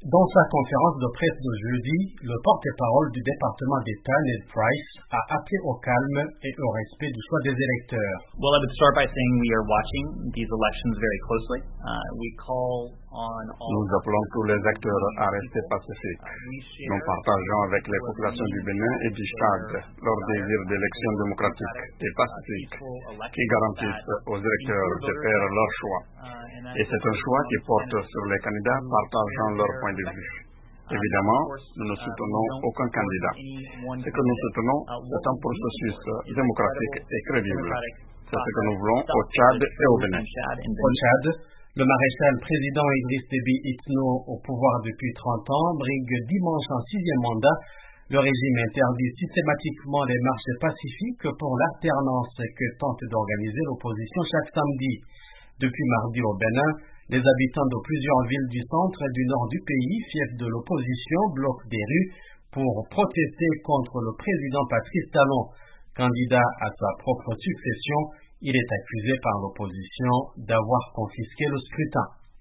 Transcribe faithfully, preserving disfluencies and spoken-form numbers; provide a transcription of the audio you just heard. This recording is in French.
Dans sa conférence de presse de jeudi, le porte-parole du département d'État, Ned Price, a appelé au calme et au respect du choix des électeurs. Well, I would start by saying we are watching these elections very closely. Uh, we call on all... Nous appelons tous les acteurs à rester pacifiques. Nous partageons avec les populations du Bénin et du Tchad leur désir d'élections démocratiques et pacifiques qui garantissent aux électeurs de faire leur choix. Et c'est un choix qui porte sur les candidats partageant leur point de vue. Évidemment, nous ne soutenons aucun candidat. Ce que nous soutenons, c'est un processus démocratique et crédible. C'est ce que nous voulons au Tchad et au Bénin. Au Tchad, le maréchal président Idriss Déby Itno, au pouvoir depuis trente ans, brigue dimanche en sixième mandat. Le régime interdit systématiquement les marches pacifiques pour l'alternance que tente d'organiser l'opposition chaque samedi. Depuis mardi au Bénin, les habitants de plusieurs villes du centre et du nord du pays, fiefs de l'opposition, bloquent des rues pour protester contre le président Patrice Talon. Candidat à sa propre succession, il est accusé par l'opposition d'avoir confisqué le scrutin.